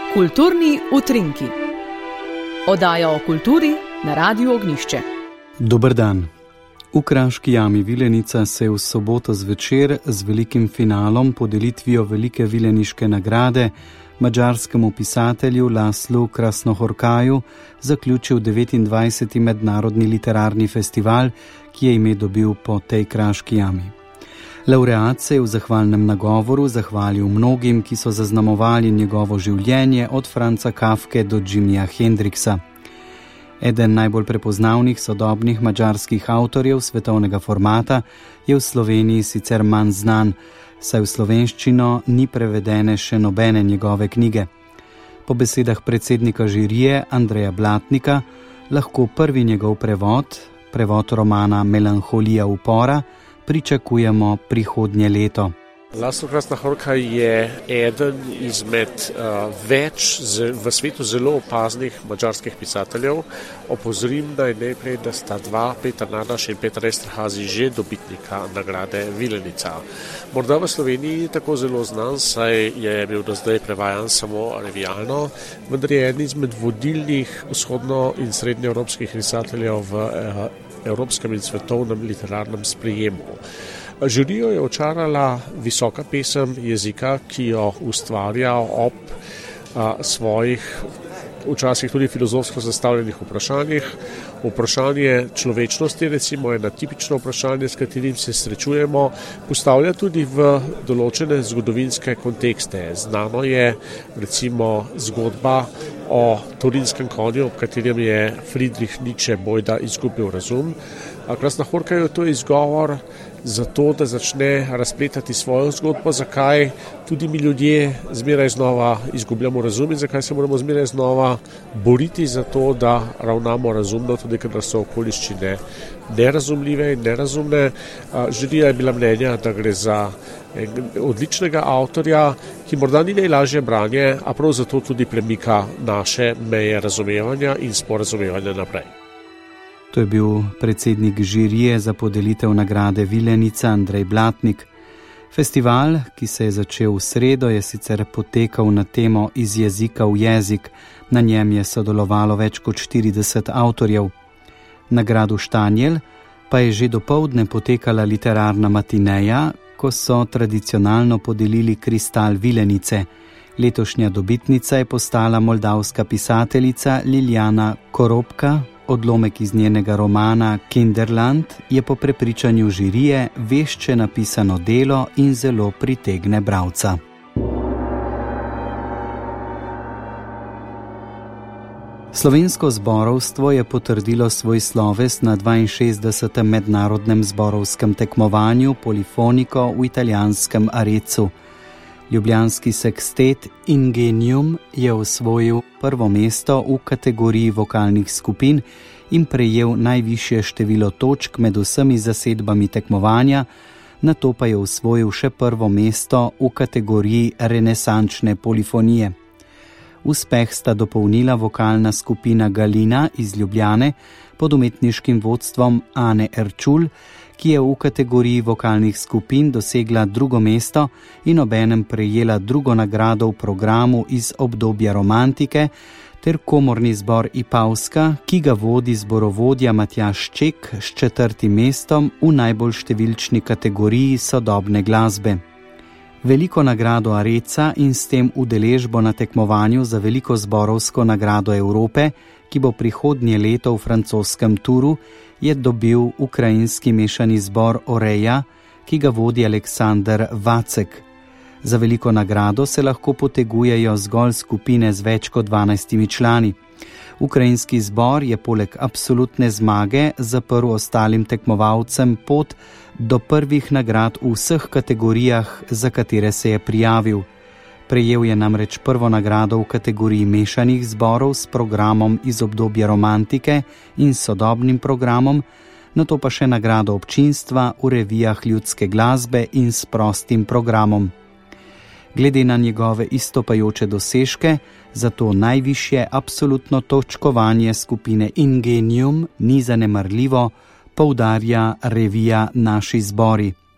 Kulturni utrinki. Oddaja o kulturi na Radiu Ognjišče. Dober dan. V Kraški jami Vilenica se je v soboto zvečer z velikim finalom podelitvijo velike vileniške nagrade madžarskemu pisatelju Laszlu Krasnohorkaju zaključil 29. mednarodni literarni festival, ki je ime dobil po tej Kraški jami. Lavreat se je v zahvalnem nagovoru zahvalil mnogim, ki so zaznamovali njegovo življenje od Franza Kafke do Jimija Hendrixa. Eden najbolj prepoznavnih sodobnih madžarskih avtorjev svetovnega formata je v Sloveniji sicer manj znan, saj v slovenščino ni prevedene še nobene njegove knjige. Po besedah predsednika žirije Andreja Blatnika lahko prvi njegov prevod romana Melanholija upora, pričakujemo prihodnje leto. Laszlo Krasnohorkaj je eden izmed več v svetu zelo opaznih madžarskih pisateljev. Opozorim naj najprej, da sta dva, Peter Nadaš in Peter Eszterházy, že dobitnika nagrade Vilenica. Morda v Sloveniji tako zelo znan, saj je bil do zdaj prevajan samo revijalno, vendar je eden izmed vodilnih vzhodno- in srednjeevropskih pisateljev v evropskem in svetovnem literarnem sprejemu. Žirijo je očarala visoka pesem jezika, ki jo ustvarja ob svojih včasih tudi filozofsko zastavljenih vprašanjih. Vprašanje človečnosti, recimo, je ena tipično vprašanje, s katerim se srečujemo, postavlja tudi v določene zgodovinske kontekste. Znano je recimo zgodba o Turinskem konju, ob katerem je Friedrich Nietzsche bojda izgubil razum. Krasnohorkaju to je izgovor za to, da začne razpletati svojo zgodbo, zakaj tudi mi ljudje zmeraj znova izgubljamo razum in zakaj se moramo zmeraj znova boriti za to, da ravnamo razumno, tudi kadar so okoliščine nerazumljive in nerazumne. Žirija je bila mnenja, da gre za odličnega avtorja, ki morda ni najlažje branje, a prav zato tudi premika naše meje razumevanja in sporazumevanja naprej. To je bil predsednik žirije za podelitev nagrade Vilenica Andrej Blatnik. Festival, ki se je začel v sredo, je sicer potekal na temo Iz jezika v jezik. Na njem je sodelovalo več kot 40 avtorjev. Na gradu Štanjel pa je že dopoldne potekala literarna matineja, ko so tradicionalno podelili kristal Vilenice. Letošnja dobitnica je postala moldavska pisateljica Liljana Koropka. Odlomek iz njenega romana Kinderland je po prepričanju žirije vešče napisano delo in zelo pritegne bralca. Slovensko zborovstvo je potrdilo svoj sloves na 62. mednarodnem zborovskem tekmovanju Polifoniko v italijanskem Arecu. Ljubljanski sekstet Ingenium je osvojil prvo mesto v kategoriji vokalnih skupin in prejel najvišje število točk med vsemi zasedbami tekmovanja, nato pa je osvojil še prvo mesto v kategoriji renesančne polifonije. Uspeh sta dopolnila vokalna skupina Galina iz Ljubljane pod umetniškim vodstvom Ane Erčul, ki je v kategoriji vokalnih skupin dosegla drugo mesto in obenem prejela drugo nagrado v programu iz obdobja romantike, ter komorni zbor Ipavska, ki ga vodi zborovodja Matjaž Ček s 4. mestom v najbolj številčni kategoriji sodobne glasbe. Veliko nagrado Areca in s tem udeležbo na tekmovanju za veliko zborovsko nagrado Evrope, ki bo prihodnje leto v francoskem Turu, je dobil ukrajinski mešani zbor Oreja, ki ga vodi Aleksandr Vacek. Za veliko nagrado se lahko potegujejo zgolj skupine z več kot 12 člani. Ukrajinski zbor je poleg absolutne zmage zaprl ostalim tekmovalcem pot do prvih nagrad v vseh kategorijah, za katere se je prijavil. Prejel je namreč prvo nagrado v kategoriji mešanih zborov s programom iz obdobja romantike in sodobnim programom, nato pa še nagrado občinstva v revijah ljudske glasbe in s prostim programom. Glede na njegove izstopajoče dosežke, zato najvišje absolutno točkovanje skupine Ingenium ni zanemarljivo, poudarja revija Naši zbori.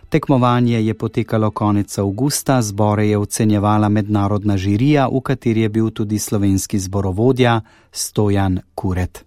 Tekmovanje je potekalo konec avgusta, zbore je ocenjevala mednarodna žirija, v kateri je bil tudi slovenski zborovodja Stojan Kuret.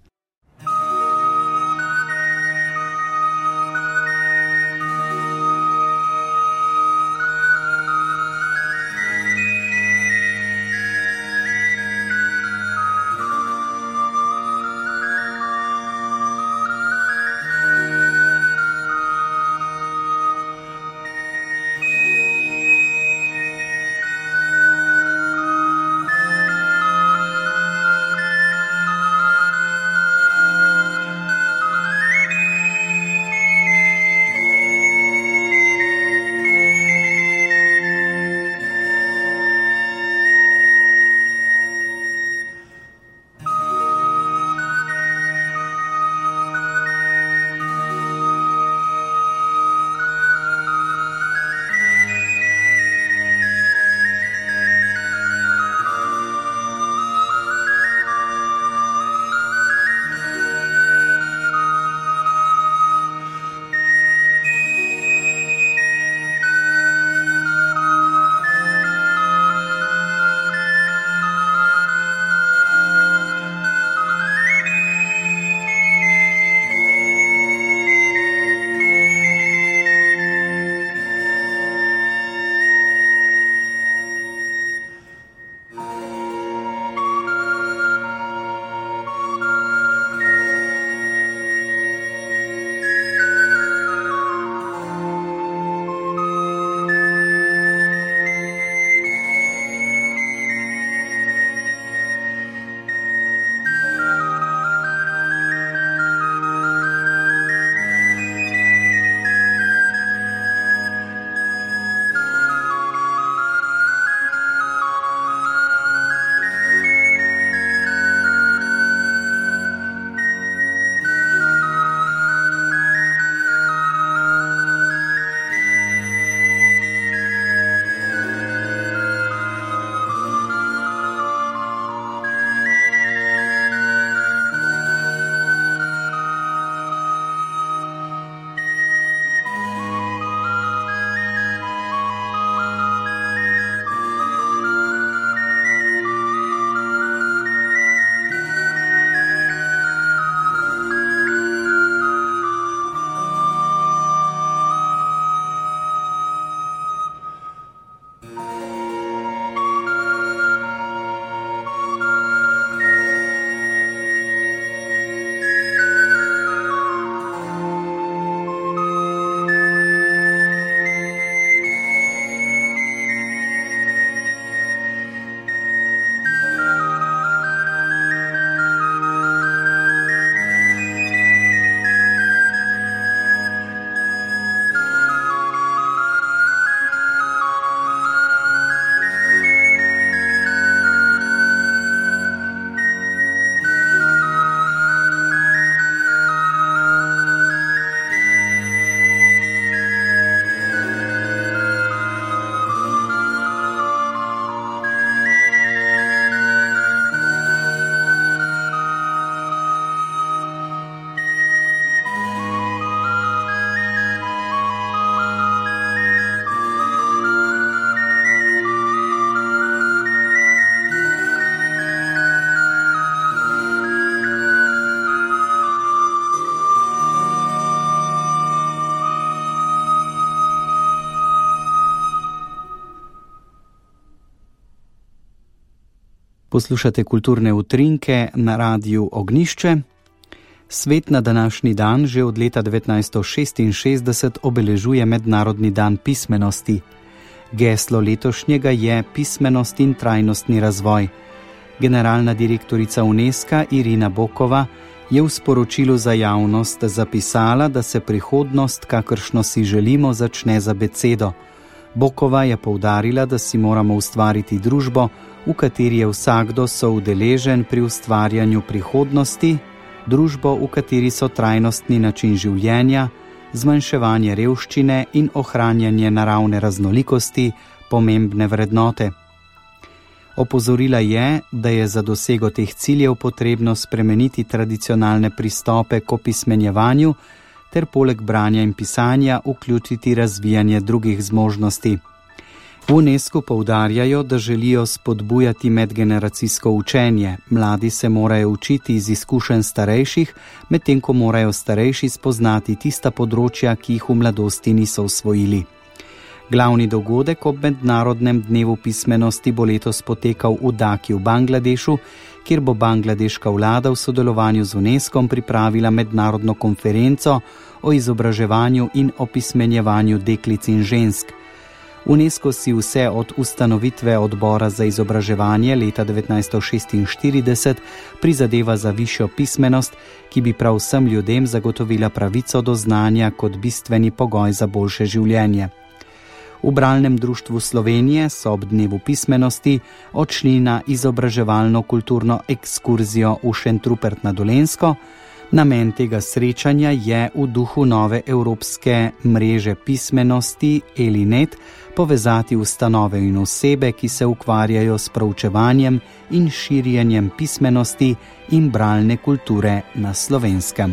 Poslušate kulturne utrinke na Radiu Ognjišče. Svet na današnji dan že od leta 1966 obeležuje Mednarodni dan pismenosti. Geslo letošnjega je Pismenost in trajnostni razvoj. Generalna direktorica UNESCO Irina Bokova je v sporočilu za javnost zapisala, da se prihodnost, kakršno si želimo, začne z abecedo. Bokova je poudarila, da si moramo ustvariti družbo, v kateri je vsakdo soudeležen pri ustvarjanju prihodnosti, družbo, v kateri so trajnostni način življenja, zmanjševanje revščine in ohranjanje naravne raznolikosti pomembne vrednote. Opozorila je, da je za dosego teh ciljev potrebno spremeniti tradicionalne pristope k opismenjevanju ter poleg branja in pisanja vključiti razvijanje drugih zmožnosti. V UNESCO poudarjajo, da želijo spodbujati medgeneracijsko učenje. Mladi se morajo učiti iz izkušenj starejših, medtem ko morajo starejši spoznati tista področja, ki jih v mladosti niso osvojili. Glavni dogodek ob Mednarodnem dnevu pismenosti bo letos potekal v Daki v Bangladešu, kjer bo bangladeška vlada v sodelovanju z UNESCO pripravila mednarodno konferenco o izobraževanju in opismenjevanju deklic in žensk. UNESCO si vse od ustanovitve odbora za izobraževanje leta 1946 prizadeva za višjo pismenost, ki bi prav vsem ljudem zagotovila pravico do znanja kot bistveni pogoj za boljše življenje. V Bralnem društvu Slovenije so ob dnevu pismenosti odšli na izobraževalno-kulturno ekskurzijo v Šentrupert na Dolenjsko. Namen tega srečanja je v duhu nove evropske mreže pismenosti Elinet povezati ustanove in osebe, ki se ukvarjajo s proučevanjem in širjenjem pismenosti in bralne kulture na Slovenskem.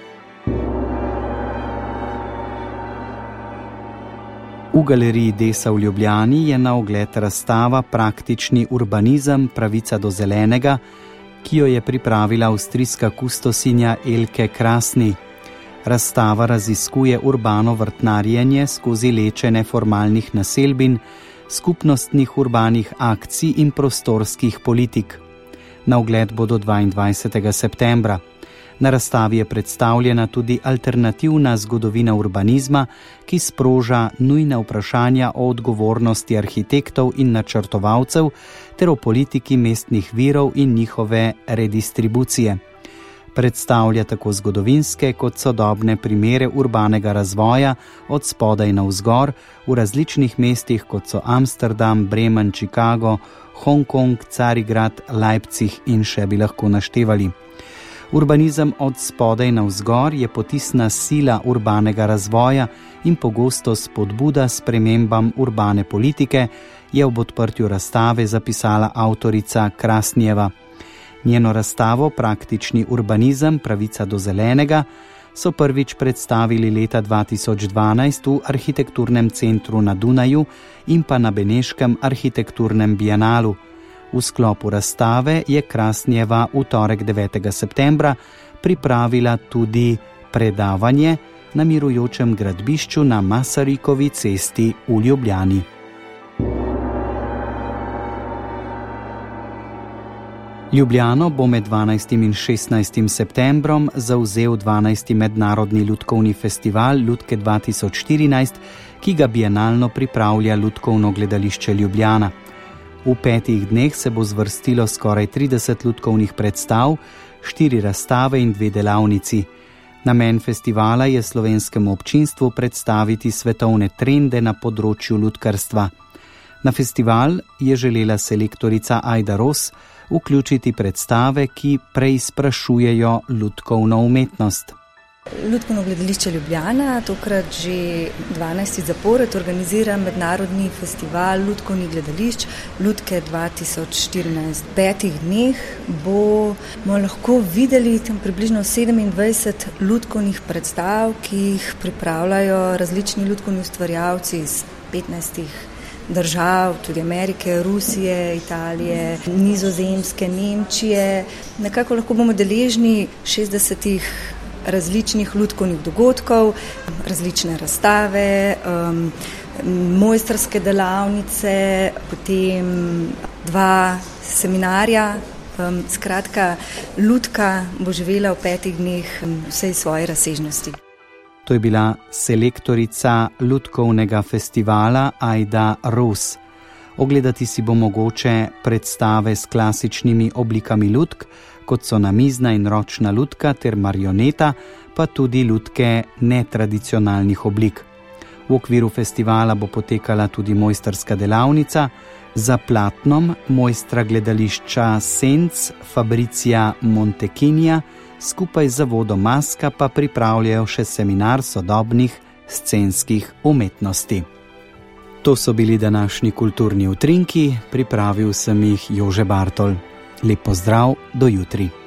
V galeriji Desa v Ljubljani je na ogled razstava Praktični urbanizem, pravica do zelenega, ki jo je pripravila avstrijska kustosinja Elke Krasni. Razstava raziskuje urbano vrtnarjenje skozi leče neformalnih naselbin, skupnostnih urbanih akcij in prostorskih politik. Na ogled bo do 22. septembra. Na razstavi je predstavljena tudi alternativna zgodovina urbanizma, ki sproža nujna vprašanja o odgovornosti arhitektov in načrtovalcev ter o politiki mestnih virov in njihove redistribucije. Predstavlja tako zgodovinske kot sodobne primere urbanega razvoja od spodaj navzgor v različnih mestih, kot so Amsterdam, Bremen, Chicago, Hongkong, Carigrad, Leipzig in še bi lahko naštevali. Urbanizem od spodaj navzgor je potisna sila urbanega razvoja in pogosto spodbuda spremembam urbane politike, je ob odprtju razstave zapisala avtorica Krasnjeva. Njeno razstavo Praktični urbanizem, pravica do zelenega so prvič predstavili leta 2012 v Arhitekturnem centru na Dunaju in pa na Beneškem arhitekturnem bienalu. V sklopu razstave je Krasnjeva v torek 9. septembra pripravila tudi predavanje na mirujočem gradbišču na Masarikovi cesti v Ljubljani. Ljubljano bo med 12. in 16. septembrom zavzel 12. mednarodni lutkovni festival Lutke 2014, ki ga bienalno pripravlja Lutkovno gledališče Ljubljana. V 5 dneh se bo zvrstilo skoraj 30 lutkovnih predstav, 4 razstave in 2 delavnici. Namen festivala je slovenskemu občinstvu predstaviti svetovne trende na področju lutkarstva. Na festival je želela selektorica Ajda Ros vključiti predstave, ki preizprašujejo lutkovno umetnost. Lutkovno gledališče Ljubljana tokrat že 12. zapored organizira mednarodni festival lutkovnih gledališč Lutke 2014. V 5 dneh bomo lahko videli tam približno 27 lutkovnih predstav, ki jih pripravljajo različni lutkovni ustvarjalci iz 15 držav, tudi Amerike, Rusije, Italije, Nizozemske, Nemčije. Nekako lahko bomo deležni 60 različnih lutkovnih dogodkov, različne razstave, mojstrske delavnice, potem 2 seminarja. Skratka, lutka bo živela v 5 dneh vsej svoje razsežnosti. To je bila selektorica lutkovnega festivala Ajda Ros. Ogledati si bo mogoče predstave s klasičnimi oblikami lutk, kot so namizna in ročna lutka ter marioneta, pa tudi lutke netradicionalnih oblik. V okviru festivala bo potekala tudi mojstrska delavnica, za platnom mojstra gledališča Senc Fabricija Montekinja, skupaj z zavodom Maska pa pripravljajo še seminar sodobnih scenskih umetnosti. To so bili današnji kulturni utrinki, pripravil sem jih Jože Bartol. Lep pozdrav, do jutri.